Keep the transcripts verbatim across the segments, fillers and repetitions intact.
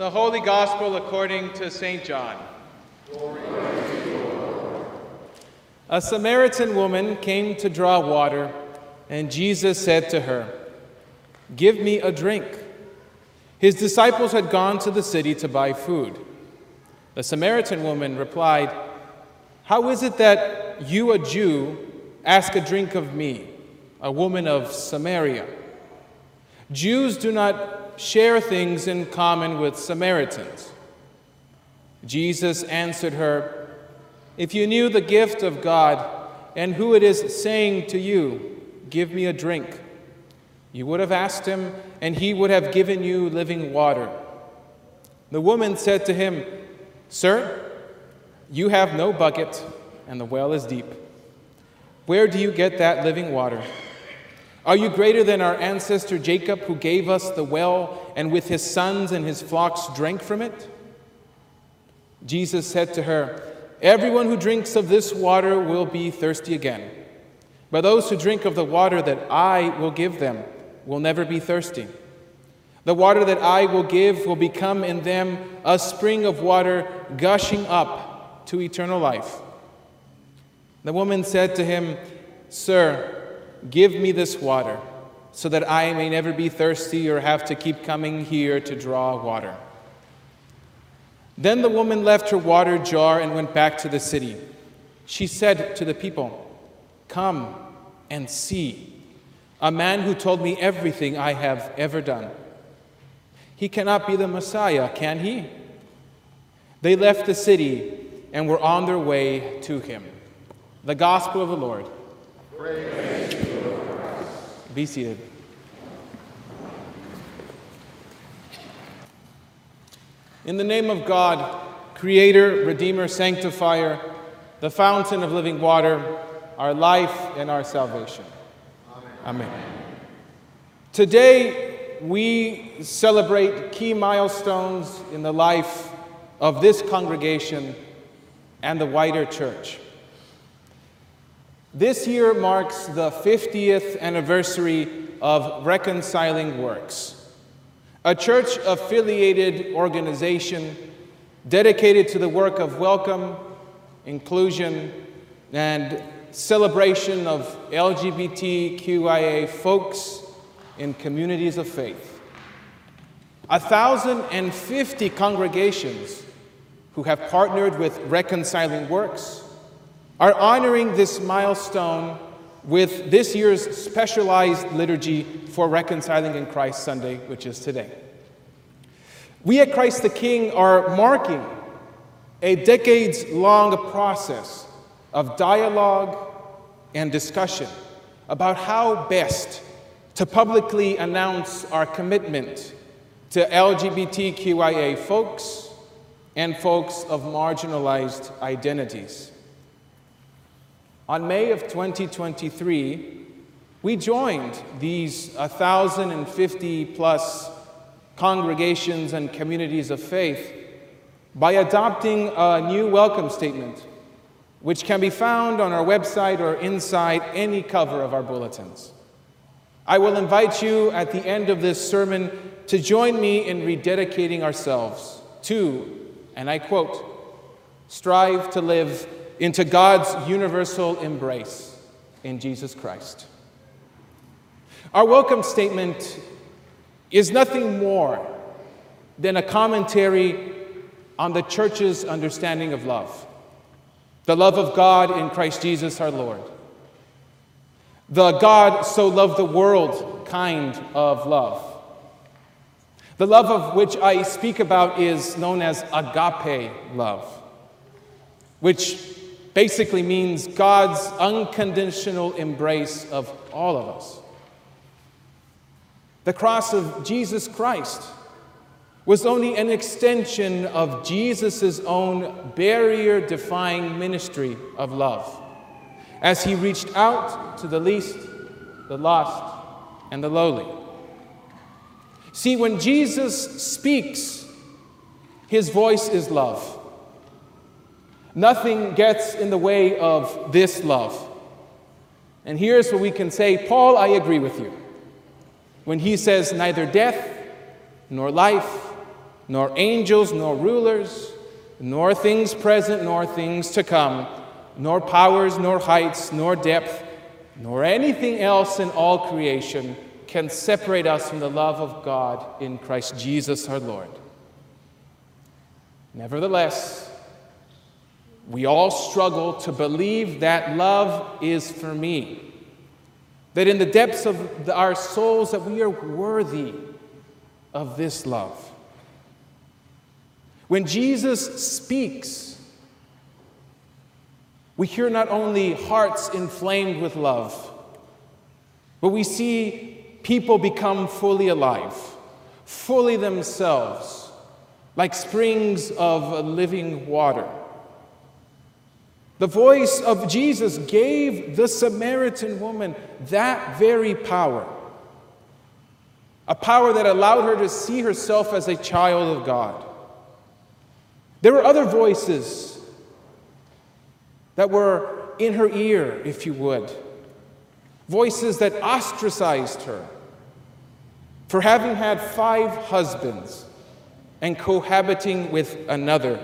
The Holy Gospel according to Saint John. Glory to you, Lord. A Samaritan woman came to draw water, and Jesus said to her, "Give me a drink." His disciples had gone to the city to buy food. The Samaritan woman replied, "How is it that you, a Jew, ask a drink of me, a woman of Samaria? Jews do not share things in common with Samaritans." Jesus answered her, "If you knew the gift of God and who it is saying to you, 'Give me a drink,' you would have asked him, and he would have given you living water." The woman said to him, "Sir, you have no bucket, and the well is deep. Where do you get that living water? Are you greater than our ancestor Jacob, who gave us the well, and with his sons and his flocks drank from it?" Jesus said to her, "Everyone who drinks of this water will be thirsty again. But those who drink of the water that I will give them will never be thirsty. The water that I will give will become in them a spring of water gushing up to eternal life." The woman said to him, "Sir, give me this water, so that I may never be thirsty or have to keep coming here to draw water." Then the woman left her water jar and went back to the city. She said to the people, "Come and see a man who told me everything I have ever done. He cannot be the Messiah, can he?" They left the city and were on their way to him. The Gospel of the Lord. Praise to you, Lord Christ. Be seated. In the name of God, Creator, Redeemer, Sanctifier, the fountain of living water, our life and our salvation. Amen. Amen. Today, we celebrate key milestones in the life of this congregation and the wider church. This year marks the fiftieth anniversary of Reconciling Works, a church-affiliated organization dedicated to the work of welcome, inclusion, and celebration of L G B T Q I A folks in communities of faith. one thousand fifty congregations who have partnered with Reconciling Works are honoring this milestone with this year's specialized liturgy for Reconciling in Christ Sunday, which is today. We at Christ the King are marking a decades-long process of dialogue and discussion about how best to publicly announce our commitment to L G B T Q I A folks and folks of marginalized identities. On May of twenty twenty-three, we joined these one thousand fifty plus congregations and communities of faith by adopting a new welcome statement, which can be found on our website or inside any cover of our bulletins. I will invite you at the end of this sermon to join me in rededicating ourselves to, and I quote, "strive to live into God's universal embrace in Jesus Christ." Our welcome statement is nothing more than a commentary on the church's understanding of love, the love of God in Christ Jesus our Lord. The God so loved the world kind of love. The love of which I speak about is known as agape love, which basically means God's unconditional embrace of all of us. The cross of Jesus Christ was only an extension of Jesus' own barrier-defying ministry of love, as he reached out to the least, the lost, and the lowly. See, when Jesus speaks, his voice is love. Nothing gets in the way of this love. And here's what we can say, Paul, I agree with you, when he says neither death, nor life, nor angels, nor rulers, nor things present, nor things to come, nor powers, nor heights, nor depth, nor anything else in all creation can separate us from the love of God in Christ Jesus our Lord. Nevertheless, we all struggle to believe that love is for me, that in the depths of the, our souls that we are worthy of this love. When Jesus speaks, we hear not only hearts inflamed with love, but we see people become fully alive, fully themselves, like springs of living water. The voice of Jesus gave the Samaritan woman that very power, a power that allowed her to see herself as a child of God. There were other voices that were in her ear, if you would, voices that ostracized her for having had five husbands and cohabiting with another.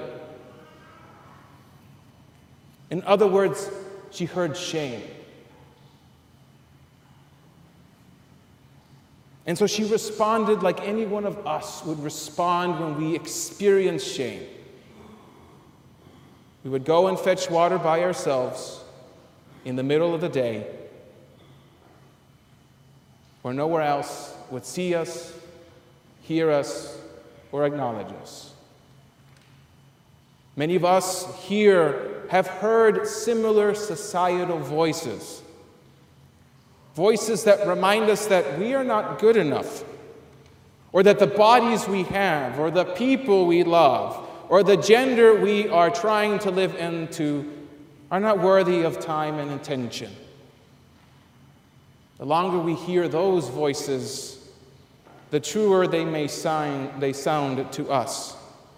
In other words, she heard shame. And so she responded like any one of us would respond when we experience shame. We would go and fetch water by ourselves in the middle of the day, where nowhere else would see us, hear us, or acknowledge us. Many of us here have heard similar societal voices, voices that remind us that we are not good enough, or that the bodies we have, or the people we love, or the gender we are trying to live into are not worthy of time and attention. The longer we hear those voices, the truer they may sound, they sound to us.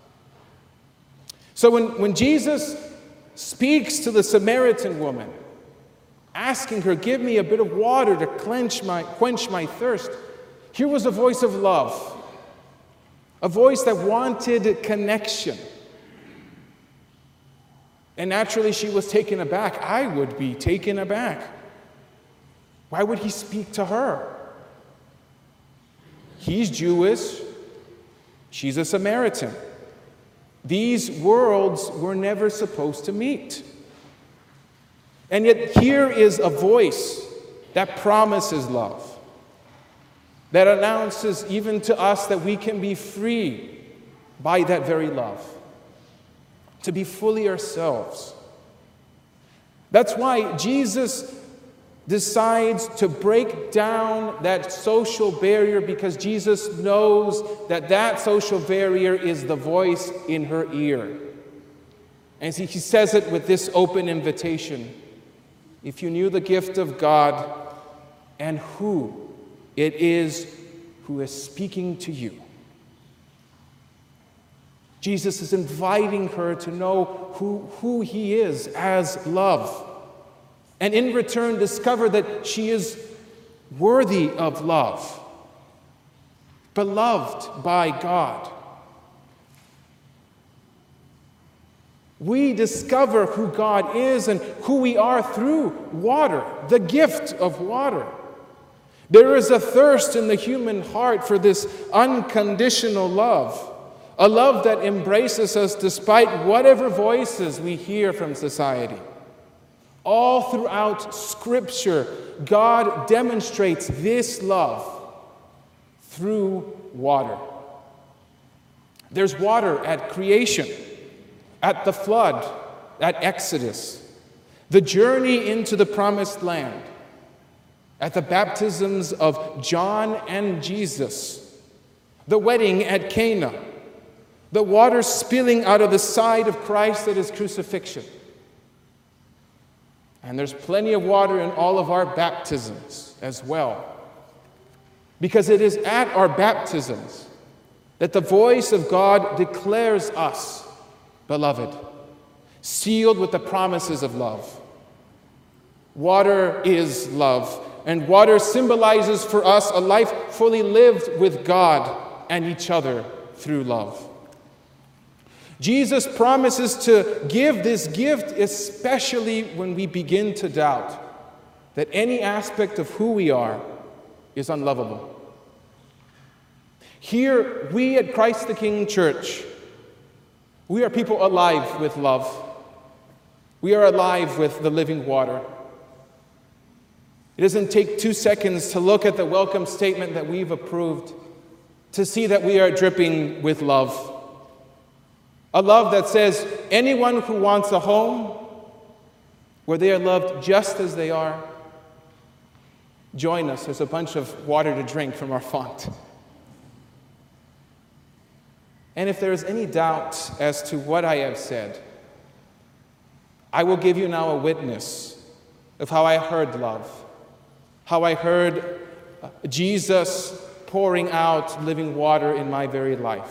So when, when Jesus speaks to the Samaritan woman, asking her, give me a bit of water to quench my, quench my thirst, here was a voice of love, a voice that wanted connection. And naturally, she was taken aback. I would be taken aback. Why would he speak to her? He's Jewish. She's a Samaritan. These worlds were never supposed to meet. And yet here is a voice that promises love, that announces even to us that we can be free by that very love, to be fully ourselves. That's why Jesus decides to break down that social barrier, because Jesus knows that that social barrier is the voice in her ear. And he says it with this open invitation. If you knew the gift of God and who it is who is speaking to you. Jesus is inviting her to know who, who he is as love. And in return, discover that she is worthy of love, beloved by God. We discover who God is and who we are through water, the gift of water. There is a thirst in the human heart for this unconditional love, a love that embraces us despite whatever voices we hear from society. All throughout Scripture, God demonstrates this love through water. There's water at creation, at the flood, at Exodus, the journey into the promised land, at the baptisms of John and Jesus, the wedding at Cana, the water spilling out of the side of Christ at his crucifixion. And there's plenty of water in all of our baptisms as well. Because it is at our baptisms that the voice of God declares us beloved, sealed with the promises of love. Water is love, and water symbolizes for us a life fully lived with God and each other through love. Jesus promises to give this gift, especially when we begin to doubt that any aspect of who we are is unlovable. Here, we at Christ the King Church, we are people alive with love. We are alive with the living water. It doesn't take two seconds to look at the welcome statement that we've approved to see that we are dripping with love. A love that says anyone who wants a home where they are loved just as they are, join us. There's a bunch of water to drink from our font. And if there is any doubt as to what I have said, I will give you now a witness of how I heard love, how I heard Jesus pouring out living water in my very life.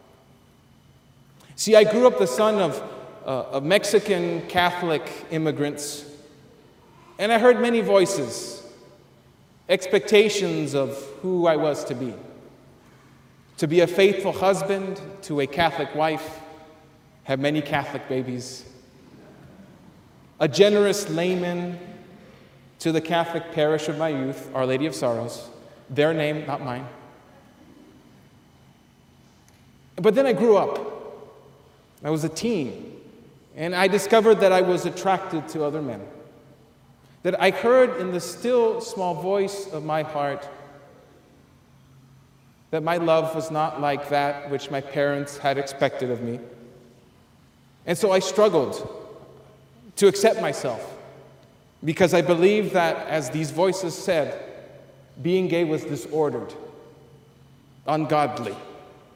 See, I grew up the son of, uh, of Mexican Catholic immigrants, and I heard many voices, expectations of who I was to be. To be a faithful husband to a Catholic wife, have many Catholic babies. A generous layman to the Catholic parish of my youth, Our Lady of Sorrows. Their name, not mine. But then I grew up. I was a teen, and I discovered that I was attracted to other men. That I heard in the still small voice of my heart that my love was not like that which my parents had expected of me. And so I struggled to accept myself because I believed that, as these voices said, being gay was disordered, ungodly.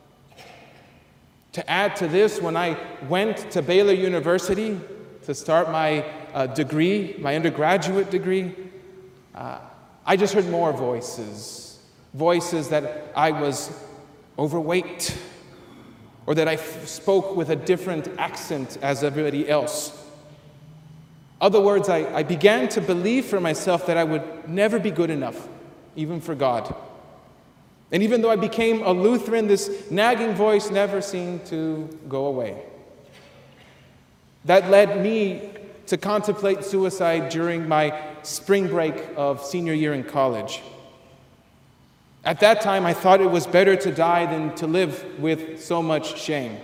To add to this, when I went to Baylor University to start my uh, degree, my undergraduate degree, uh, I just heard more voices. Voices that I was overweight, or that I f- spoke with a different accent as everybody else. Other words, I, I began to believe for myself that I would never be good enough, even for God. And even though I became a Lutheran, this nagging voice never seemed to go away. That led me to contemplate suicide during my spring break of senior year in college. At that time, I thought it was better to die than to live with so much shame.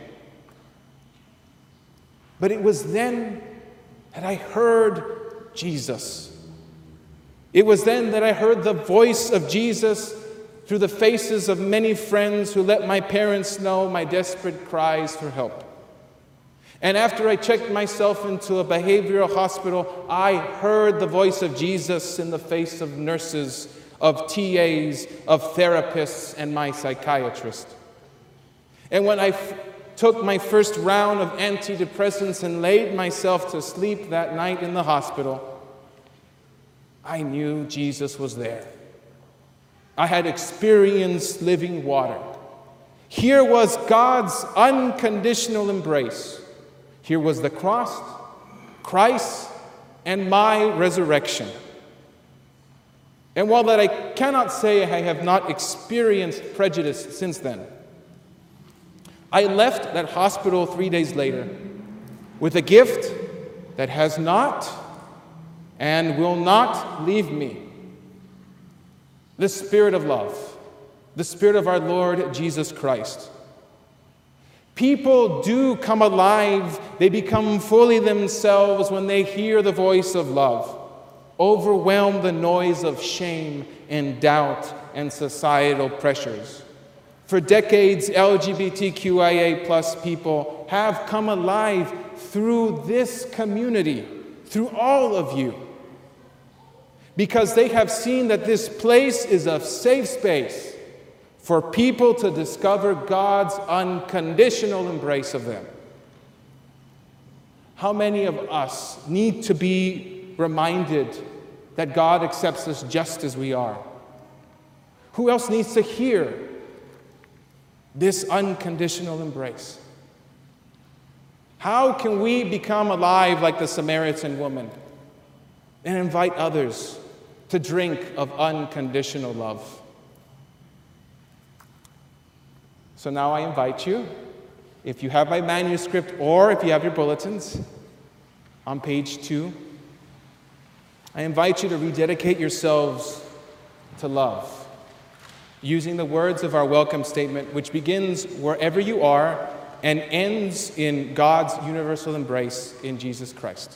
But it was then that I heard Jesus. It was then that I heard the voice of Jesus through the faces of many friends who let my parents know my desperate cries for help. And after I checked myself into a behavioral hospital, I heard the voice of Jesus in the face of nurses, of T As, of therapists, and my psychiatrist. And when I f- took my first round of antidepressants and laid myself to sleep that night in the hospital, I knew Jesus was there. I had experienced living water. Here was God's unconditional embrace. Here was the cross, Christ, and my resurrection. And while that I cannot say I have not experienced prejudice since then, I left that hospital three days later with a gift that has not and will not leave me. The Spirit of love, the Spirit of our Lord Jesus Christ. People do come alive, they become fully themselves when they hear the voice of love. Overwhelm the noise of shame and doubt and societal pressures. For decades, L G B T Q I A plus people have come alive through this community, through all of you, because they have seen that this place is a safe space for people to discover God's unconditional embrace of them. How many of us need to be reminded that God accepts us just as we are? Who else needs to hear this unconditional embrace? How can we become alive like the Samaritan woman and invite others to drink of unconditional love? So now I invite you If you have my manuscript or if you have your bulletins, on page two, I invite you to rededicate yourselves to love, using the words of our welcome statement, which begins wherever you are and ends in God's universal embrace in Jesus Christ.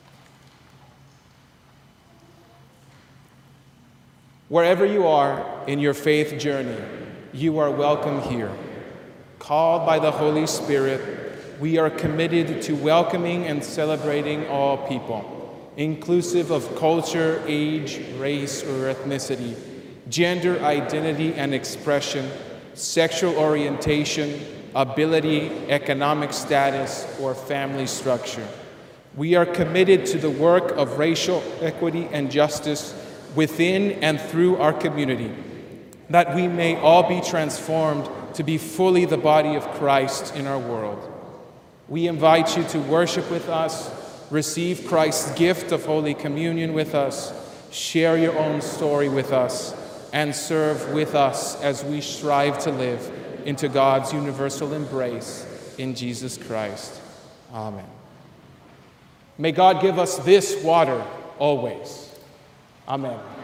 Wherever you are in your faith journey, you are welcome here. Called by the Holy Spirit, we are committed to welcoming and celebrating all people, inclusive of culture, age, race, or ethnicity, gender identity and expression, sexual orientation, ability, economic status, or family structure. We are committed to the work of racial equity and justice within and through our community, that we may all be transformed to be fully the body of Christ in our world. We invite you to worship with us, receive Christ's gift of Holy Communion with us, share your own story with us, and serve with us as we strive to live into God's universal embrace in Jesus Christ. Amen. May God give us this water always. Amen.